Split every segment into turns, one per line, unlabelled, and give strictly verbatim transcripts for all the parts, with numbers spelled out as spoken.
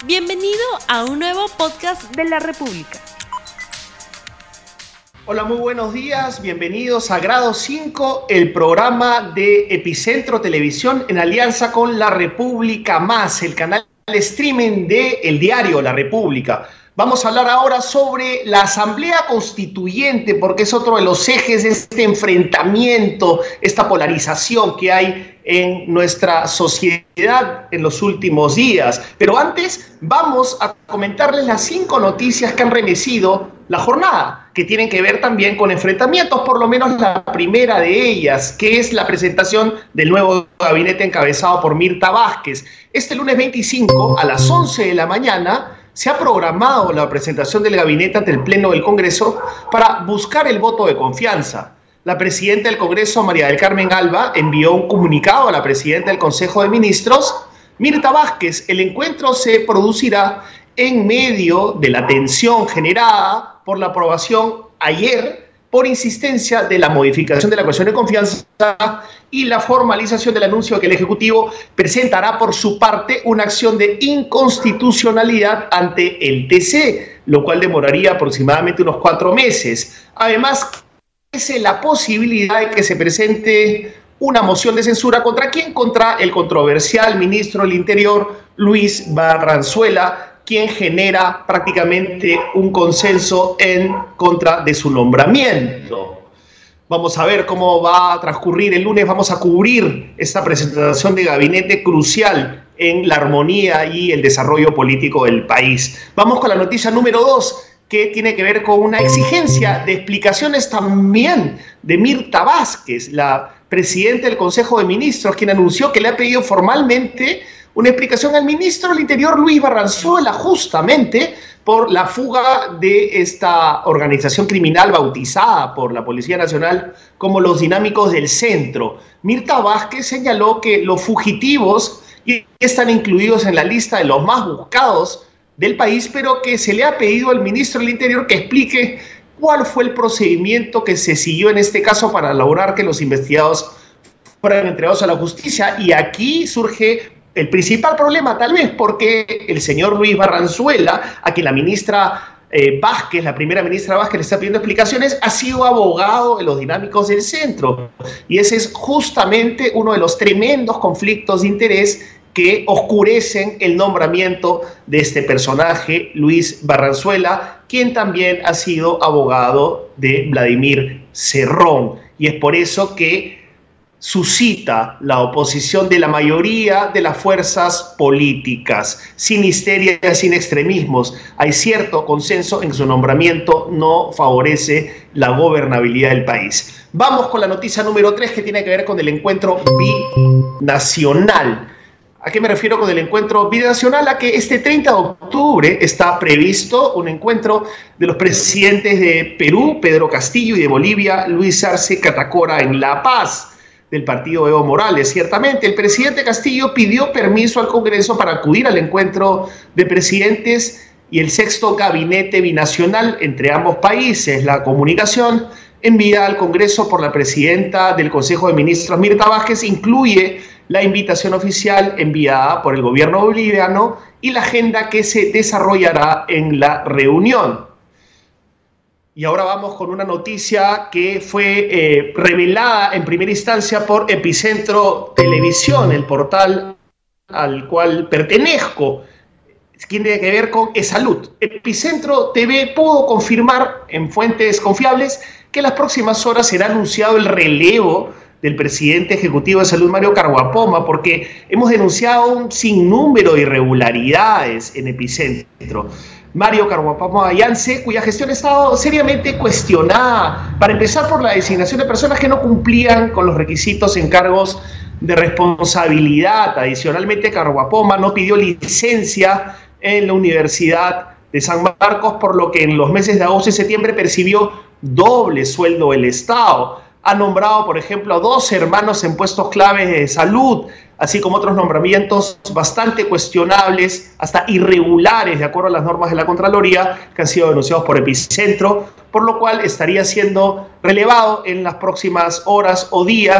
Bienvenido a un nuevo podcast de la República.
Hola, muy buenos días, bienvenidos a Grado cinco, el programa de Epicentro Televisión en alianza con La República Más, el canal de streaming de el diario La República. Vamos a hablar ahora sobre la Asamblea Constituyente, porque es otro de los ejes de este enfrentamiento, esta polarización que hay en nuestra sociedad en los últimos días. Pero antes vamos a comentarles las cinco noticias que han remecido la jornada, que tienen que ver también con enfrentamientos, por lo menos la primera de ellas, que es la presentación del nuevo gabinete encabezado por Mirta Vázquez. Este lunes veinticinco a las once de la mañana se ha programado la presentación del gabinete ante el Pleno del Congreso para buscar el voto de confianza. La presidenta del Congreso, María del Carmen Alba, envió un comunicado a la presidenta del Consejo de Ministros, Mirta Vázquez. El encuentro se producirá en medio de la tensión generada por la aprobación ayer por insistencia de la modificación de la cuestión de confianza y la formalización del anuncio de que el Ejecutivo presentará por su parte una acción de inconstitucionalidad ante el T C, lo cual demoraría aproximadamente unos cuatro meses. Además, es la posibilidad de que se presente una moción de censura. ¿Contra quién? Contra el controversial ministro del Interior, Luis Barranzuela, quien genera prácticamente un consenso en contra de su nombramiento. Vamos a ver cómo va a transcurrir el lunes. Vamos a cubrir esta presentación de gabinete crucial en la armonía y el desarrollo político del país. Vamos con la noticia número dos, que tiene que ver con una exigencia de explicaciones también de Mirta Vázquez, la presidenta del Consejo de Ministros, quien anunció que le ha pedido formalmente una explicación al ministro del Interior, Luis Barranzuela, justamente por la fuga de esta organización criminal bautizada por la Policía Nacional como los Dinámicos del Centro. Mirta Vázquez señaló que los fugitivos están incluidos en la lista de los más buscados del país, pero que se le ha pedido al ministro del Interior que explique cuál fue el procedimiento que se siguió en este caso para lograr que los investigados fueran entregados a la justicia. Y aquí surge el principal problema, tal vez porque el señor Luis Barranzuela, a quien la ministra eh, Vázquez, la primera ministra Vázquez, le está pidiendo explicaciones, ha sido abogado de los Dinámicos del Centro. Y ese es justamente uno de los tremendos conflictos de interés que oscurecen el nombramiento de este personaje, Luis Barranzuela, quien también ha sido abogado de Vladimir Cerrón. Y es por eso que suscita la oposición de la mayoría de las fuerzas políticas, sin histeria, sin extremismos. Hay cierto consenso en que su nombramiento no favorece la gobernabilidad del país. Vamos con la noticia número tres, que tiene que ver con el encuentro binacional. ¿A qué me refiero con el encuentro binacional? A que este treinta de octubre está previsto un encuentro de los presidentes de Perú, Pedro Castillo, y de Bolivia, Luis Arce Catacora, en La Paz, del partido Evo Morales. Ciertamente, el presidente Castillo pidió permiso al Congreso para acudir al encuentro de presidentes y el sexto gabinete binacional entre ambos países. La comunicación enviada al Congreso por la presidenta del Consejo de Ministros, Mirta Vázquez, incluye la invitación oficial enviada por el gobierno boliviano y la agenda que se desarrollará en la reunión. Y ahora vamos con una noticia que fue eh, revelada en primera instancia por Epicentro Televisión, el portal al cual pertenezco, tiene que ver con eSalud. Epicentro T V pudo confirmar en fuentes confiables que en las próximas horas será anunciado el relevo del presidente ejecutivo de salud, Mario Carguapoma, porque hemos denunciado un sinnúmero de irregularidades en Epicentro. Mario Carguapoma Ayance, cuya gestión ha estado seriamente cuestionada, para empezar por la designación de personas que no cumplían con los requisitos en cargos de responsabilidad. Adicionalmente, Carguapoma no pidió licencia en la Universidad de San Marcos, por lo que en los meses de agosto y septiembre percibió doble sueldo del Estado. Ha nombrado, por ejemplo, a dos hermanos en puestos claves de salud, así como otros nombramientos bastante cuestionables, hasta irregulares, de acuerdo a las normas de la Contraloría, que han sido denunciados por Epicentro, por lo cual estaría siendo relevado en las próximas horas o días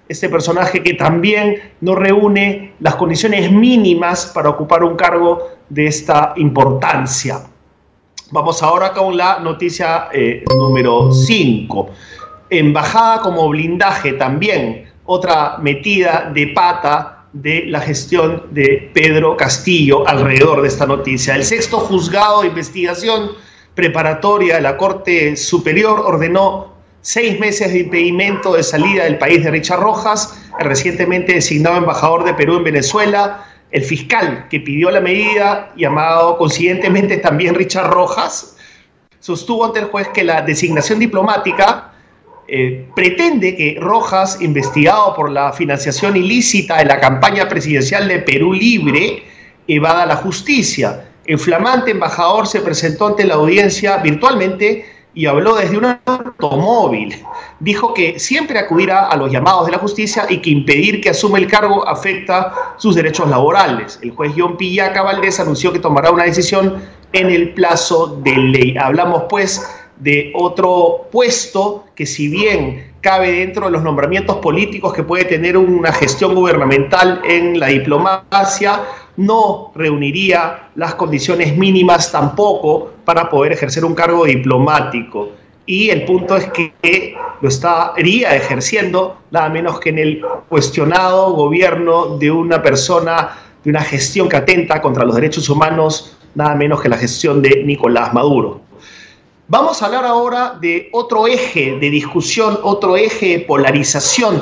este personaje que también no reúne las condiciones mínimas para ocupar un cargo de esta importancia. Vamos ahora con la noticia eh, número cinco. Embajada como blindaje también, otra metida de pata de la gestión de Pedro Castillo alrededor de esta noticia. El sexto juzgado de investigación preparatoria de la Corte Superior ordenó seis meses de impedimento de salida del país de Richard Rojas, el recientemente designado embajador de Perú en Venezuela. El fiscal que pidió la medida, llamado coincidentemente también Richard Rojas, sostuvo ante el juez que la designación diplomática eh, pretende que Rojas, investigado por la financiación ilícita de la campaña presidencial de Perú Libre, evada la justicia. El flamante embajador se presentó ante la audiencia virtualmente y habló desde un automóvil. Dijo que siempre acudirá a los llamados de la justicia y que impedir que asuma el cargo afecta sus derechos laborales. El juez John Pillaca Valdés anunció que tomará una decisión en el plazo de ley. Hablamos pues de otro puesto que, si bien cabe dentro de los nombramientos políticos que puede tener una gestión gubernamental en la diplomacia, no reuniría las condiciones mínimas tampoco para poder ejercer un cargo diplomático. Y el punto es que lo estaría ejerciendo nada menos que en el cuestionado gobierno de una persona, de una gestión que atenta contra los derechos humanos, nada menos que la gestión de Nicolás Maduro. Vamos a hablar ahora de otro eje de discusión, otro eje de polarización.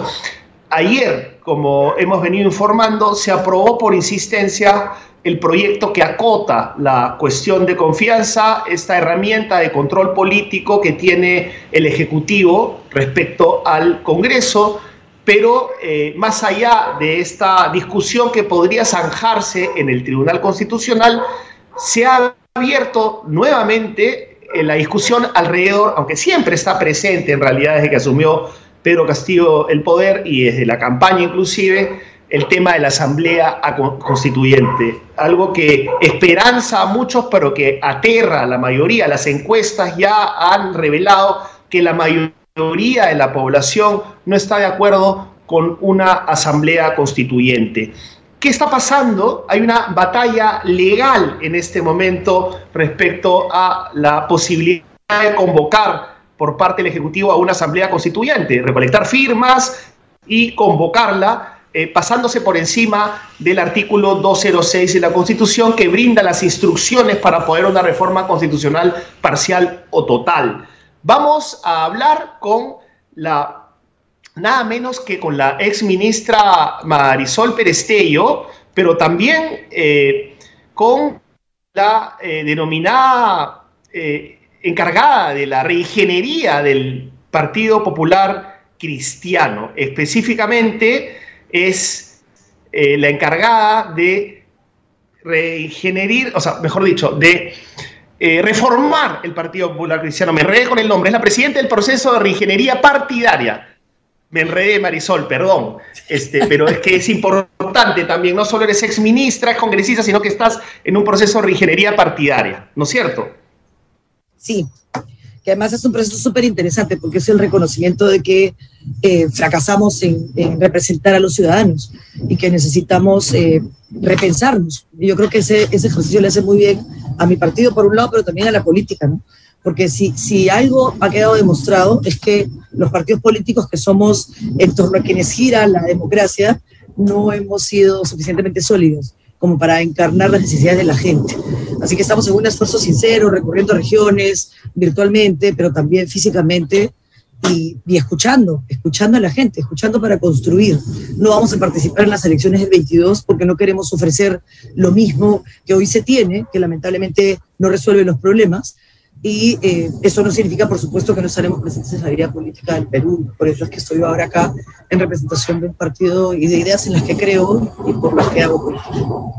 Ayer, como hemos venido informando, se aprobó por insistencia el proyecto que acota la cuestión de confianza, esta herramienta de control político que tiene el Ejecutivo respecto al Congreso, pero eh, más allá de esta discusión que podría zanjarse en el Tribunal Constitucional, se ha abierto nuevamente la discusión alrededor, aunque siempre está presente en realidad desde que asumió Pedro Castillo el poder y desde la campaña inclusive, el tema de la Asamblea Constituyente, algo que esperanza a muchos pero que aterra a la mayoría. Las encuestas ya han revelado que la mayoría de la población no está de acuerdo con una Asamblea Constituyente. ¿Qué está pasando? Hay una batalla legal en este momento respecto a la posibilidad de convocar por parte del Ejecutivo a una Asamblea Constituyente, recolectar firmas y convocarla, eh, pasándose por encima del artículo doscientos seis de la Constitución, que brinda las instrucciones para poder una reforma constitucional parcial o total. Vamos a hablar con la... nada menos que con la ex ministra Marisol Perestello, pero también eh, con la eh, denominada eh, encargada de la reingeniería del Partido Popular Cristiano. Específicamente es eh, la encargada de reingenierir, o sea, mejor dicho, de eh, reformar el Partido Popular Cristiano. Me enredé con el nombre, es la presidenta del proceso de reingeniería partidaria. Me enredé, Marisol, perdón, este, pero es que es importante también, no solo eres exministra, es congresista, sino que estás en un proceso de reingeniería partidaria, ¿no es cierto?
Sí, que además es un proceso súper interesante porque es el reconocimiento de que eh, fracasamos en, en representar a los ciudadanos y que necesitamos eh, repensarnos. Y yo creo que ese, ese ejercicio le hace muy bien a mi partido por un lado, pero también a la política, ¿no? Porque si, si algo ha quedado demostrado es que los partidos políticos que somos en torno a quienes gira la democracia no hemos sido suficientemente sólidos como para encarnar las necesidades de la gente. Así que estamos en un esfuerzo sincero, recorriendo regiones, virtualmente, pero también físicamente, y, y escuchando, escuchando a la gente, escuchando para construir. No vamos a participar en las elecciones del veintidós porque no queremos ofrecer lo mismo que hoy se tiene, que lamentablemente no resuelve los problemas. Y eh, eso no significa, por supuesto, que no estaremos presentes en la vida política del Perú. Por eso es que estoy ahora acá en representación de un partido y de ideas en las que creo y por las que hago política.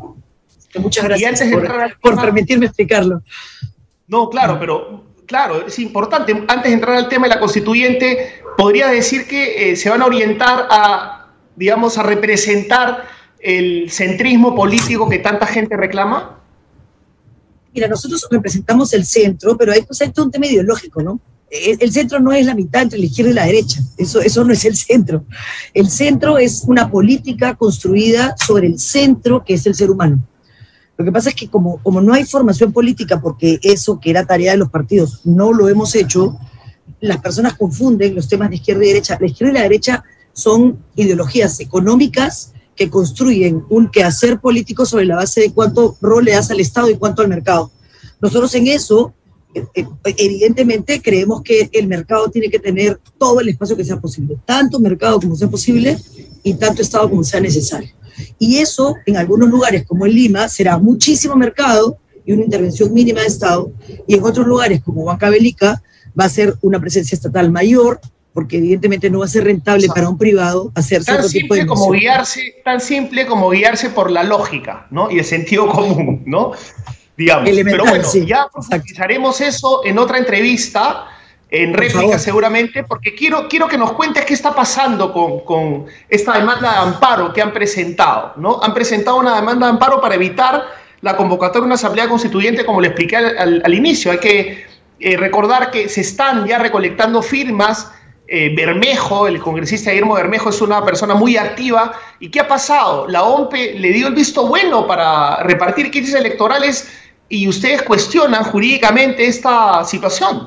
Muchas gracias por, por permitirme explicarlo.
No, claro, pero claro, es importante. Antes de entrar al tema de la constituyente, ¿podría decir que eh, se van a orientar a, digamos, a representar el centrismo político que tanta gente reclama?
Mira, nosotros representamos el centro, pero hay, pues, hay todo un tema ideológico, ¿no? el centro no es la mitad entre la izquierda y la derecha, eso, eso no es el centro. El centro es una política construida sobre el centro que es el ser humano. Lo que pasa es que como, como no hay formación política, porque eso que era tarea de los partidos no lo hemos hecho, las personas confunden los temas de izquierda y derecha. La izquierda y la derecha son ideologías económicas que construyen un quehacer político sobre la base de cuánto rol le das al Estado y cuánto al mercado. Nosotros en eso, evidentemente, creemos que el mercado tiene que tener todo el espacio que sea posible, tanto mercado como sea posible y tanto Estado como sea necesario. Y eso, en algunos lugares como en Lima, será muchísimo mercado y una intervención mínima de Estado, y en otros lugares como Huancavelica va a ser una presencia estatal mayor, porque evidentemente no va a ser rentable, o sea, para un privado hacer cierto tipo de
como guiarse, tan simple como guiarse por la lógica, ¿no? Y el sentido común, ¿no? Digamos. Elemental, pero bueno, sí, ya profundizaremos eso en otra entrevista, en réplica seguramente, porque quiero, quiero que nos cuentes qué está pasando con, con esta demanda de amparo que han presentado, ¿no? Han presentado una demanda de amparo para evitar la convocatoria de una asamblea constituyente, como le expliqué al, al, al inicio. Hay que eh, recordar que se están ya recolectando firmas. Eh, Bermejo, el congresista Guillermo Bermejo, es una persona muy activa. ¿Y qué ha pasado? La O M P E le dio el visto bueno para repartir kits electorales y ustedes cuestionan jurídicamente esta situación.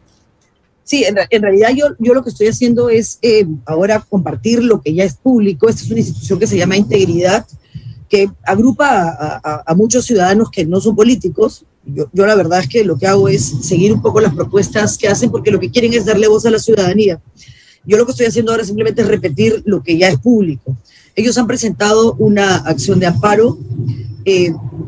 Sí, en, en realidad yo, yo lo que estoy haciendo es eh, ahora compartir lo que ya es público. Esta es una institución que se llama Integridad, que agrupa a, a, a muchos ciudadanos que no son políticos. Yo, yo la verdad es que lo que hago es seguir un poco las propuestas que hacen, porque lo que quieren es darle voz a la ciudadanía. Yo lo que estoy haciendo ahora simplemente es repetir lo que ya es público. Ellos han presentado una acción de amparo eh,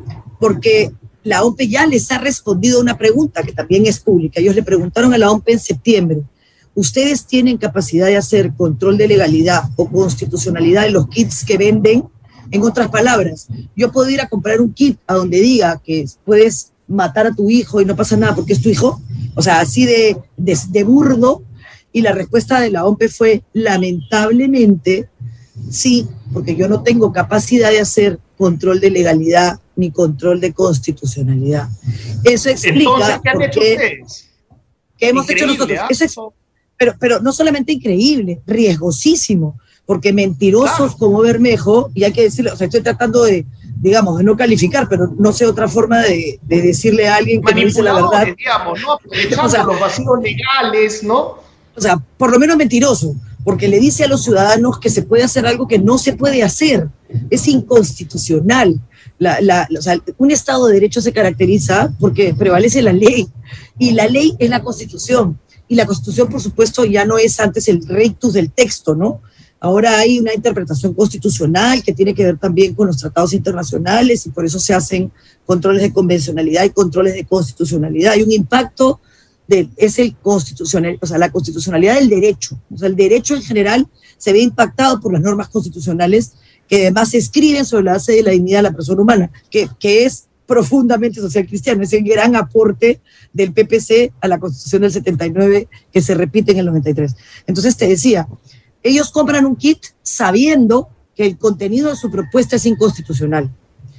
porque la O M P E ya les ha respondido una pregunta que también es pública. Ellos le preguntaron a la O M P E en septiembre: ¿ustedes tienen capacidad de hacer control de legalidad o constitucionalidad de los kits que venden? En otras palabras, yo puedo ir a comprar un kit a donde diga que puedes matar a tu hijo y no pasa nada porque es tu hijo, o sea, así de, de, de burdo. Y la respuesta de la O M P E fue: lamentablemente, sí, porque yo no tengo capacidad de hacer control de legalidad ni control de constitucionalidad. Eso explica.
Entonces, ¿qué han hecho ustedes?
¿Qué hemos hecho nosotros? Eso es, pero, pero no solamente increíble, riesgosísimo, porque mentirosos, claro, como Bermejo, y hay que decirlo, o sea, estoy tratando de, digamos, de no calificar, pero no sé otra forma de, de decirle a alguien que no dice la verdad.
Digamos, ¿no? Aprovechando o sea, los vacíos legales, ¿no?
O sea, por lo menos mentiroso, porque le dice a los ciudadanos que se puede hacer algo que no se puede hacer. Es inconstitucional. La, la, o sea, un Estado de Derecho se caracteriza porque prevalece la ley, y la ley es la Constitución. Y la Constitución, por supuesto, ya no es antes el rectus del texto, ¿no? Ahora hay una interpretación constitucional que tiene que ver también con los tratados internacionales, y por eso se hacen controles de convencionalidad y controles de constitucionalidad. Hay un impacto, de, es el constitucional, o sea, la constitucionalidad del derecho. O sea, el derecho en general se ve impactado por las normas constitucionales que además se escriben sobre la base de la dignidad de la persona humana, que, que es profundamente social cristiano. Es el gran aporte del P P C a la Constitución del setenta y nueve, que se repite en el noventa y tres. Entonces te decía, ellos compran un kit sabiendo que el contenido de su propuesta es inconstitucional,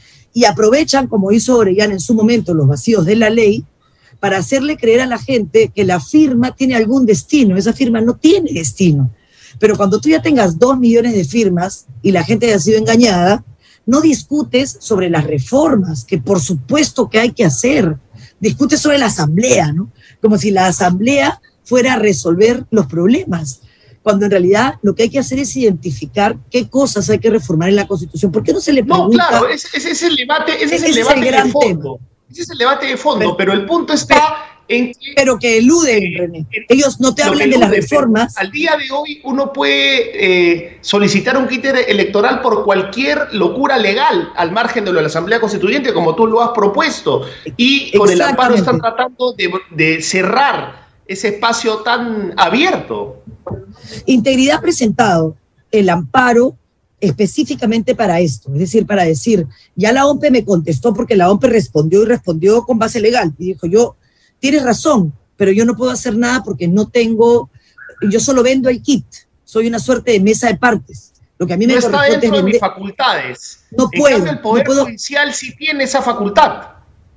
y aprovechan, como hizo Orellana en su momento, los vacíos de la ley para hacerle creer a la gente que la firma tiene algún destino. Esa firma no tiene destino. Pero cuando tú ya tengas dos millones de firmas y la gente haya sido engañada, no discutes sobre las reformas, que por supuesto que hay que hacer. Discutes sobre la asamblea, ¿no? Como si la asamblea fuera a resolver los problemas, cuando en realidad lo que hay que hacer es identificar qué cosas hay que reformar en la Constitución. ¿Por qué no se le pregunta?
No, claro, ese, ese es el debate, ese, ese es el debate es el de fondo. Tema. Ese es el debate de fondo, pero, pero el punto está
pero,
en que...
Pero que eluden, eh, René. Ellos no te hablan de las reformas.
Al día de hoy uno puede eh, solicitar un kit electoral por cualquier locura legal, al margen de lo de la Asamblea Constituyente, como tú lo has propuesto. Y con el amparo están tratando de, de cerrar ese espacio tan abierto.
Integridad ha presentado el amparo específicamente para esto, es decir, para decir, ya la O M P E me contestó, porque la O M P E respondió y respondió con base legal, y dijo: yo, tienes razón, pero yo no puedo hacer nada porque no tengo, yo solo vendo el kit, soy una suerte de mesa de partes. Lo que a mí
no
me
está dentro de mis facultades.
No puedo.
En cambio, el Poder
no puedo,
Judicial sí tiene esa facultad.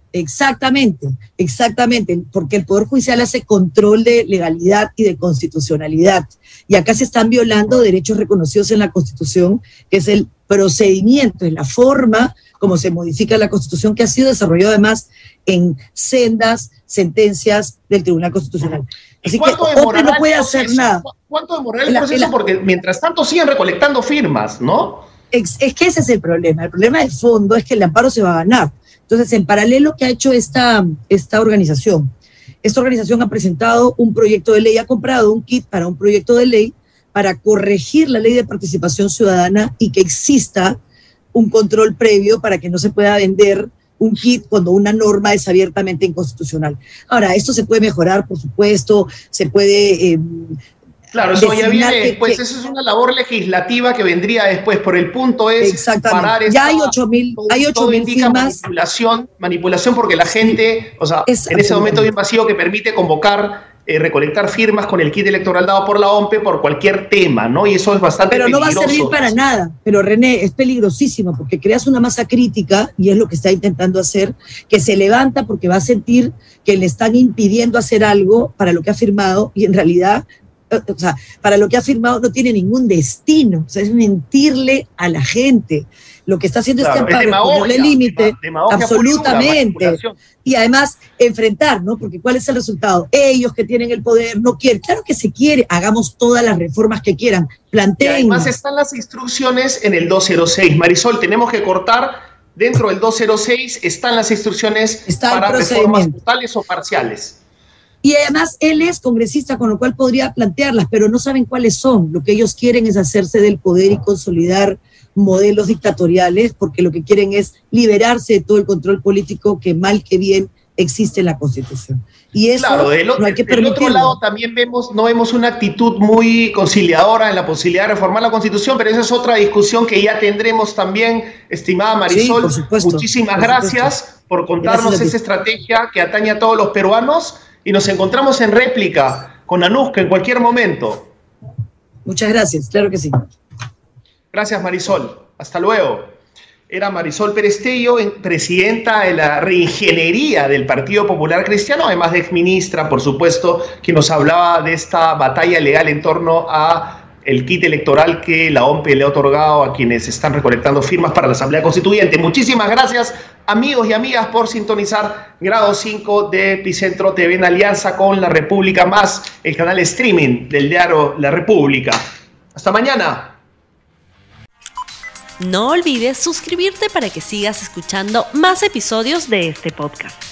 Exactamente, exactamente, porque el Poder Judicial hace control de legalidad y de constitucionalidad. Y acá se están violando derechos reconocidos en la Constitución, que es el procedimiento, es la forma como se modifica la Constitución, que ha sido desarrollado además en sendas sentencias del Tribunal Constitucional. Así que OPE no puede hacer nada.
¿Cuánto demorará el proceso? La, Porque mientras tanto siguen recolectando firmas, ¿no?
Es, es que ese es el problema. El problema de fondo es que el amparo se va a ganar. Entonces, en paralelo, ¿qué ha hecho esta, esta organización? Esta organización ha presentado un proyecto de ley, ha comprado un kit para un proyecto de ley para corregir la ley de participación ciudadana y que exista un control previo para que no se pueda vender un kit cuando una norma es abiertamente inconstitucional. Ahora, esto se puede mejorar, por supuesto, se puede... Eh,
Claro, eso ya viene después, que, eso es una labor legislativa que vendría después, por el punto es parar esta,
ya hay ocho mil, hay ocho mil firmas.
Manipulación, manipulación porque la gente, o sea, es en ese momento hay un vacío que permite convocar, eh, recolectar firmas con el kit electoral dado por la OMPE por cualquier tema, ¿no? Y eso es bastante
pero
peligroso.
Pero no va a servir para nada, pero René, es peligrosísimo porque creas una masa crítica, y es lo que está intentando hacer, que se levanta porque va a sentir que le están impidiendo hacer algo para lo que ha firmado, y en realidad... O sea, para lo que ha firmado no tiene ningún destino, o sea, es mentirle a la gente. Lo que está haciendo claro, este amparo es ponerle límite, absolutamente. Pura, y además enfrentar, ¿no? Porque ¿cuál es el resultado? Ellos que tienen el poder no quieren. Claro que se quiere, hagamos todas las reformas que quieran, planteen.
Además están las instrucciones en el doscientos seis. Marisol, tenemos que cortar. Dentro del doscientos seis están las instrucciones está para reformas totales o parciales.
Y además él es congresista, con lo cual podría plantearlas, pero no saben cuáles son. Lo que ellos quieren es hacerse del poder y consolidar modelos dictatoriales, porque lo que quieren es liberarse de todo el control político que mal que bien existe en la Constitución. Y eso
claro, del,
no hay que
permitirlo. Del otro lado también vemos, no vemos una actitud muy conciliadora en la posibilidad de reformar la Constitución, pero esa es otra discusión que ya tendremos también, estimada Marisol. Sí, por supuesto, Muchísimas por gracias supuesto. por contarnos esa estrategia que atañe a todos los peruanos. Y nos encontramos en réplica con Anuska en cualquier momento.
Muchas gracias, claro que sí.
Gracias, Marisol. Hasta luego. Era Marisol Perestello, presidenta de la reingeniería del Partido Popular Cristiano, además de exministra, por supuesto, que nos hablaba de esta batalla legal en torno a el kit electoral que la OMPE le ha otorgado a quienes están recolectando firmas para la Asamblea Constituyente. Muchísimas gracias, amigos y amigas, por sintonizar Grado cinco de Epicentro T V en alianza con La República Más, el canal streaming del diario La República. Hasta mañana.
No olvides suscribirte para que sigas escuchando más episodios de este podcast.